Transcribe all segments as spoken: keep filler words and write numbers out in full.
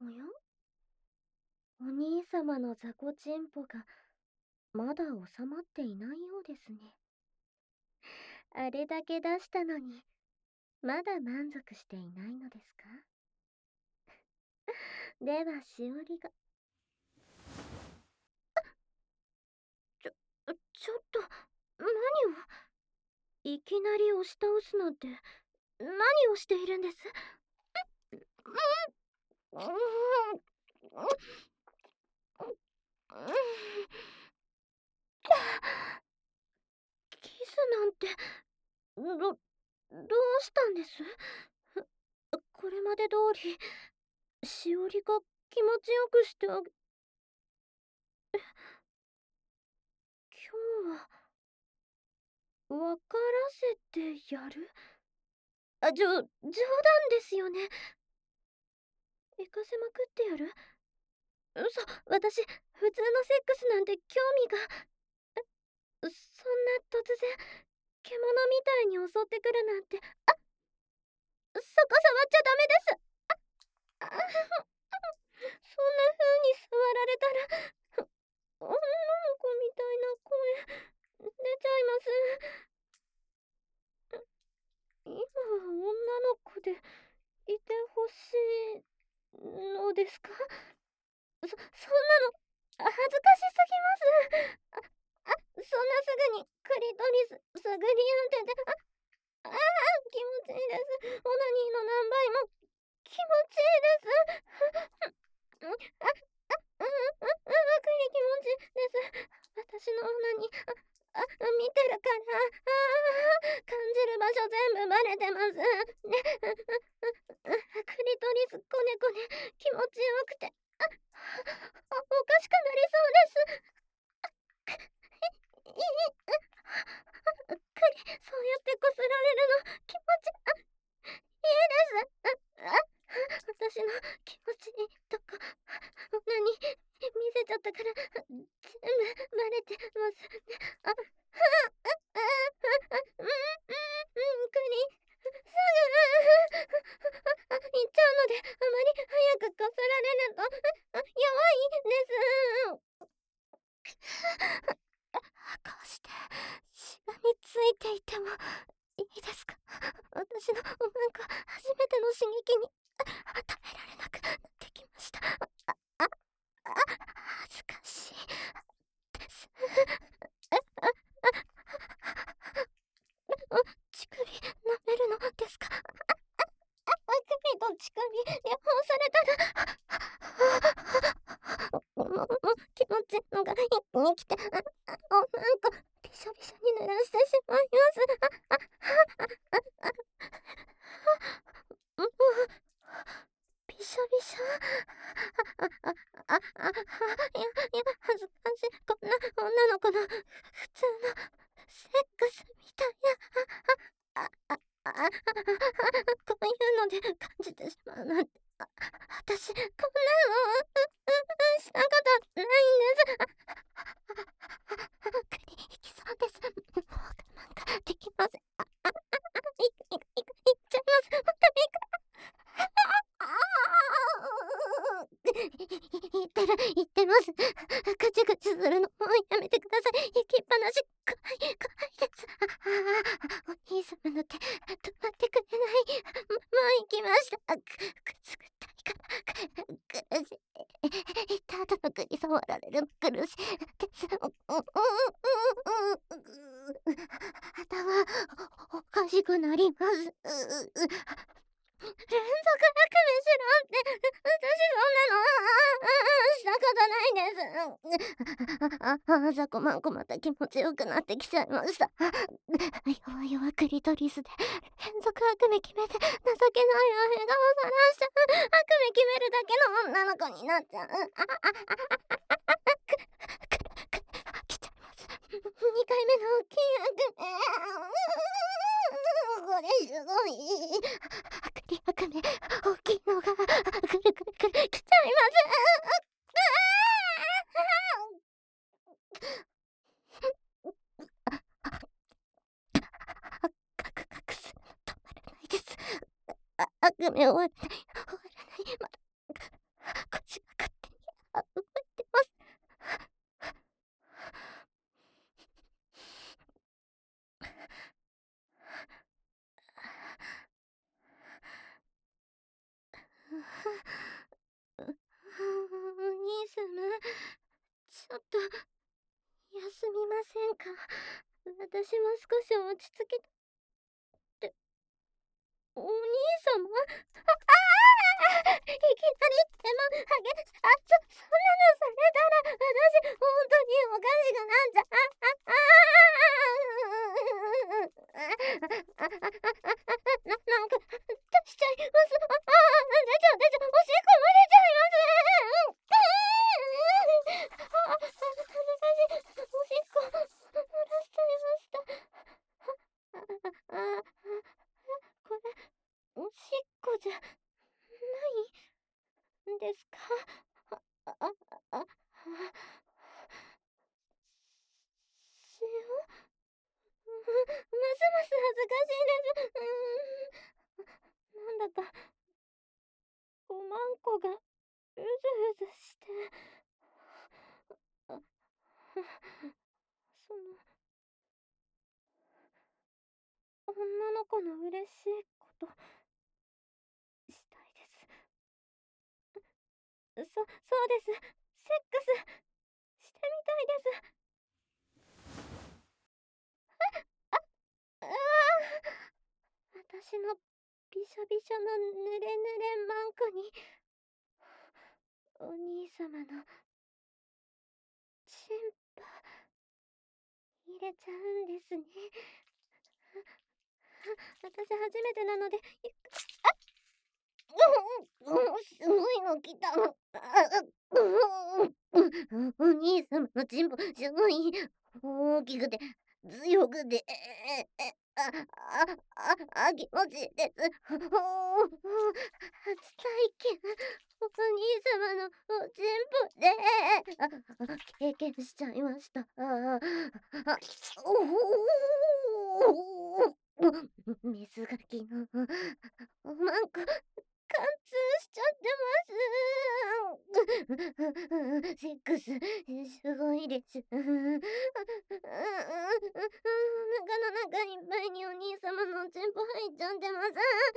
おや、お兄様の雑魚チンポがまだ収まっていないようですね。あれだけ出したのに、まだ満足していないのですか？では、しおりが。ちょ、ちょっと、何を。いきなり押し倒すなんて、何をしているんです？うん、うん、うん、キスなんて、ど、どうしたんです？これまで通り、しおりが気持ちよくしてあげ、今日は、分からせてやる？あ、じょ、冗談ですよね。行かせまくってやる？嘘、私、普通のセックスなんて興味が。そんな突然、獣みたいに襲ってくるなんて。あ、そこ触っちゃダメです。あ、そんな風に触られたら、女の子みたいな声、出ちゃいます。今は女の子でいてほしいのですか？そ、そんなの、恥ずかしすぎます。あ、あ、そんなすぐにクリトリス探り当てて、あ、ああ、気持ちいいです。オナニーの何倍も気持ちいいです。あ、あ、あ、あ、あ、あ、くり気持ちいいです。私のオナニー、あ、あ、見てるから、ああ、感じる場所全部バレてます。ね、クリトリスコネコネ、気持ちよくて、あ、あ、おかしくなりそうです。いい、クリ、そうやってこすられるの、気持ち、あ、いいです。あ、あ、私の気持ちいいとこ、何、見せちゃったから、全部バレてますね。あ、あ、あ、あ、あ、うん、うん、うん、クリ、すぐ、あ、行っちゃうので、あまり早くこすられると、あ、弱いです。こうして、しがみついていてもいいですか？私のなんか初めての刺激に耐えられなくなってきました。あ、あ、あ、恥ずかしいです。乳首舐めるのですか？首と乳首両方されたら、もうもう気持ちいいのが一気に来て、あ、あ、おなんかびしょびしょに濡らしてしまいます。あ、あ、あ、あ、あ、あ、もうびしょびしょ。あ、あ、あ、あ、あ、あ、いや、いや、恥ずかしい。こんな女の子の普通のセックスみたいな。あ、あ、あ、あ、あ、こういうので感じてしまうなんて。あ、私、こんなの、う、う、したことないんです。あ、クリ、いきそうです。もう我慢ができません。あ、あ、あ、あ、い、い、い、いっちゃいます。本当にいく。言ってる、言ってます。ぐちぐちするの、もうやめてください。行きっぱなし、怖い、怖いです。ああ、お兄様の手、止まってくれない。ももう行きました。く、くすぐったいから、く、苦しい。行った後の栗触られるの苦しいです。う、う、う、う、う、頭、おかしくなります。連続悪夢しろって、私そんなの、したことないです。あ、あ、朝こまんこまた気持ちよくなってきちゃいました。弱々クリトリスで連続悪夢決めて情けない笑顔さらしちゃう。悪夢決めるだけの女の子になっちゃう。あ、あ、あ、あ、あ、く、く、く、来ちゃいます。にかいめの大きい悪夢。これすごい。クリ悪夢、大きいのが、くるくるくる、来ちゃいます。カクカクするの止まらないです。あ、悪夢終わらない、終わらない。まだ、 休みませんか？私も少し落ち着きって、お兄様？あ、ああ！いきなり手間はげあ、そそんなのされたら、私ほんとにおかしくなっちゃあああああああああああななんか出しちゃいます。あああ、出ちゃう出ちゃう、おしっこ漏れちゃいます。ああ、あ、恥ずかしい。おしっこ漏らしちゃいました。ああああ、これ、おしっこじゃないんですか？ああああ、塩？ますます恥ずかしいです。うーん。なんだか、おまんこがうずうずして。あ、その、女の子の嬉しいことしたいです。そそうです。セックスしてみたいです。あ、ああ。私のびしょびしょのぬれぬれマンコに、お兄様のチンポ入れちゃうんですね。私初めてなので、ゆっくあっうんうん、すごいの来た。ああ、うん、お兄様のチンポすごい大きくて強くて、えええ、ああああ、気持ちいいです。ほおお、初体験、お兄様のおチンポで、ああ、経験しちゃいました。ああ、あ、おお。水がきのおまんこ貫通しちゃってます。セックスすごいです。うんうんうんうん、お腹の中いっぱいにお兄様のおちんぽ入っちゃってます。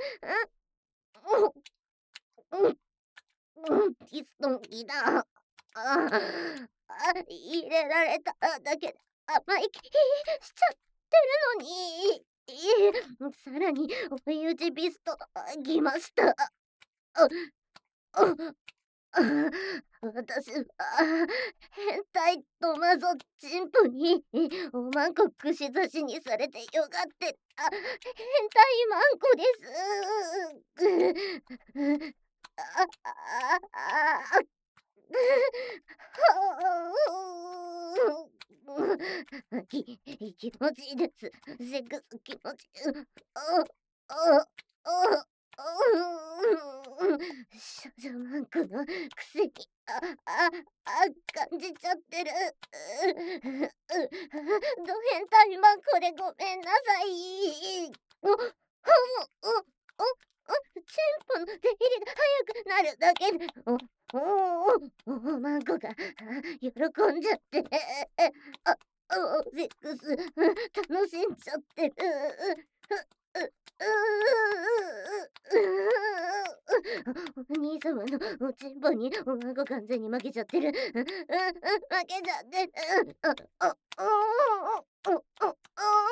あ、うん、うん、ピストンきだ。ああ、入れられただけで甘い気しちゃってるのに。さらに追い打ちピストンきました。あ、あ、あ、私は変態トマゾチンポにおまんこ串刺しにされてよがってた変態マンコです。ああああ。き気持ちいいです。セックス気持ちいい。ああああ、少女マンコのくせに、あああ、感じちゃってる。ド変態マンコでごめんなさい。お、ほむ、お、お、お、チンポの出入りが早くなるだけで、おおお、おまんこが喜んじゃって、あ、お、セックス楽しんじゃってる。う、う、お兄様のおちんぽにおまんこ完全に負けちゃってる。うんうん、負けちゃってる。あ、あ、おお、お、お、お、お、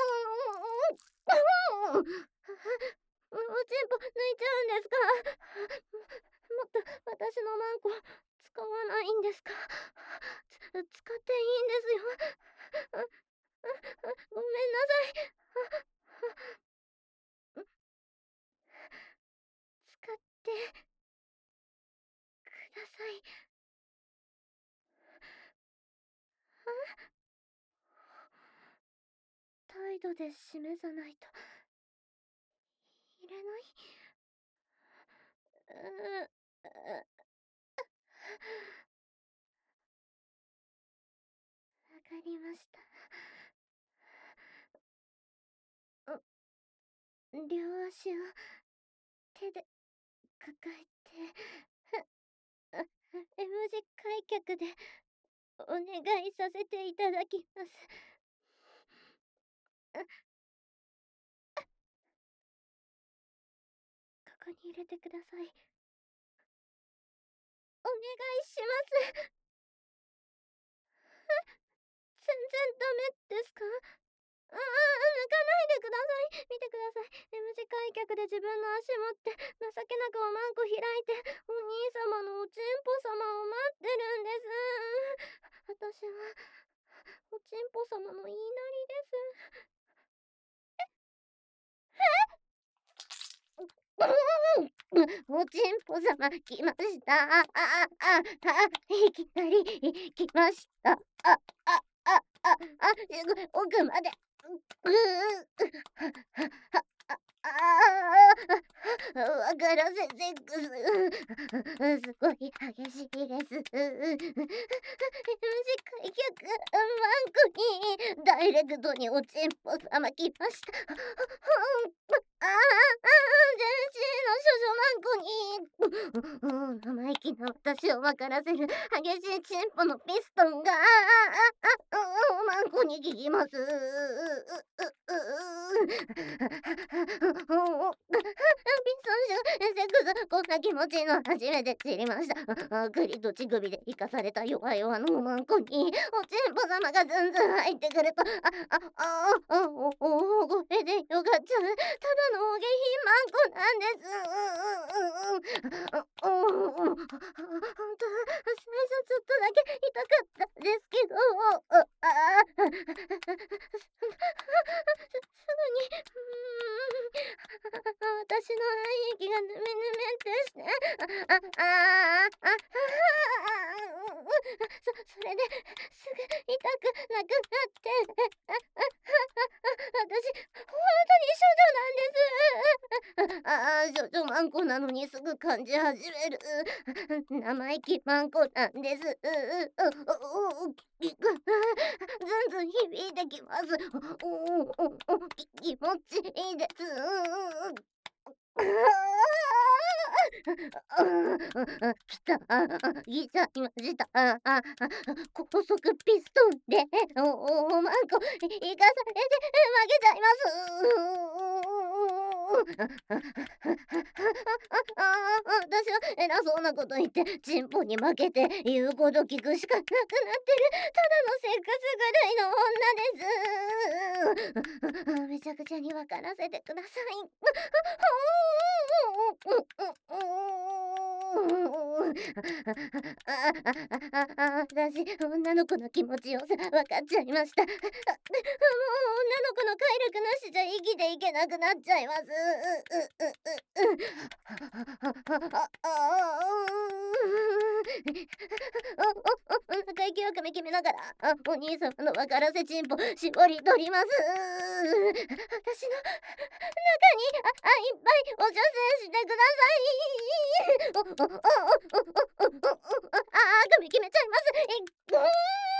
おちんぽ抜いちゃうんですか？もっと私のマンコ使わないんですか？つ使っていいんですよ。あ、あ、あ、ごめんなさい。あ、あ、使ってください。あ、態度で示さないと入れない。うう、わかりました。う、両足を手で抱えて、あ、M 字開脚でお願いさせていただきます。あ、ここに入れてください。お願いします。 然ダメですか？ああ、抜かないでください。見てください。M 字開脚で自分の足持って、情けなくおまんこ開いて、お兄様のおちんぽ様を待ってるんです。私は、おちんぽ様の言いなりです。おちんぽ様来ました。あ、あ、あ、あ、いきなり来ました。あ、あ、あ、あ、あ、奥まで。うう、ああ、わからせセックス。すごい激しいです。短い曲、マンコにダイレクトにおちんぽ様来ました。ああ、全身の少女マンコに、生意気な私を分からせる激しいチンポのピストンが、ああ、ああ、マンコに効きます。ピストンシュセックス、こんな気持ちいいの初めて知りました。あ、栗と乳首で生かされた弱々のおまんこに、おちんぽ様がずんずん入ってくると、あ、あ、あ、あ、お、お、これでよかった。ただのお下品マンコなんです。うん、うん、うん、ほんと、最初ちょっとだけ痛かったですけど、あ、あ、すぐに、うーん、私の愛液がぬめぬめってして、あ、あ、あ、あ、そ、それですぐ痛くなくなって、私、本当に処女なんです。ああ、処女マンコなのにすぐ感じ始める。生意気マンコなんです。ずんずん響いてきます。気持ちいいです。来た。来ちゃいました。高速ピストンで、お、おまんこ、行かされて負けちゃいます。私は偉そうなこと言って、チンポに負けて言うこと聞くしかなくなってる。ただのセックスぐらいの女です。めちゃくちゃに分からせてください。私、女の子の気持ちよさ分かっちゃいました。もう女の子の快楽なしじゃ生きていけなくなっちゃいます。お腹息をかみ決めながら、お兄様の分からせチンポ絞り取ります。私の中にあいっぱいお女性してください。お、お、お、お、お、お、お、お、ああ、髪決めちゃいます。え、ぐーん。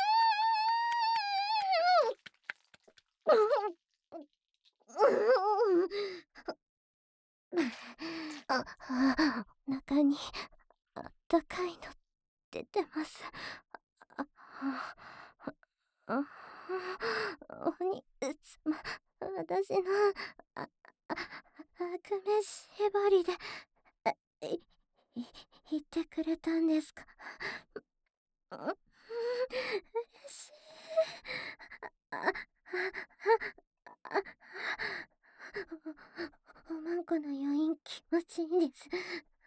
あ、中にあったかいの出てます。あ、あ、お兄様、私のあ、あ、悪目縛りで、い、い、言ってくれたんですか？うん、嬉しい。あ、あ、あ、お、おまんこの余韻気持ちいいです。セッ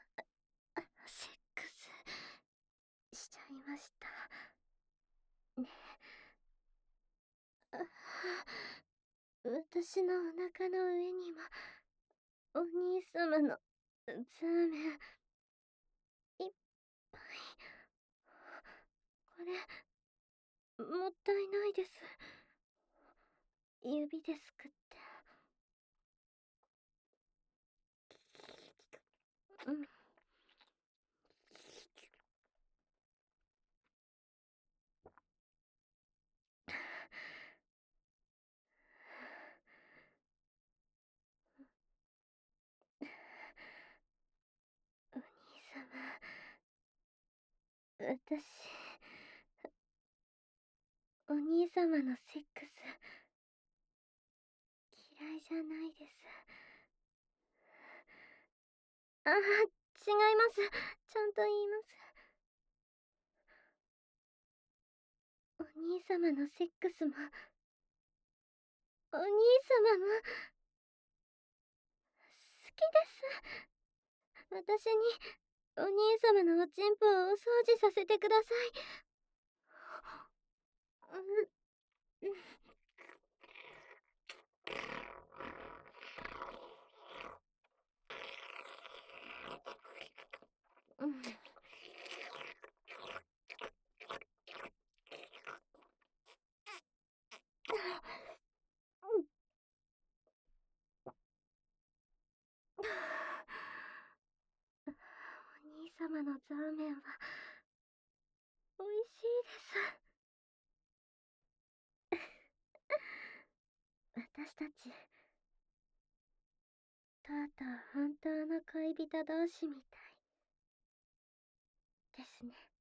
クスしちゃいました。ね。私のお腹の上にも、お兄様のザーメン、いっぱい。これ、もったいないです。指ですくって。うん。お兄様、私、お兄様のセックス、嫌いじゃないです。ああ、違います。ちゃんと言います。お兄様のセックスも、お兄様も、好きです。私に、お兄様のおちんぽをお掃除させてください。うん、うん。うん。うん。お兄様のザーメンは、美味しいです。私たち、とうとう本当の恋人同士みたい。ですね。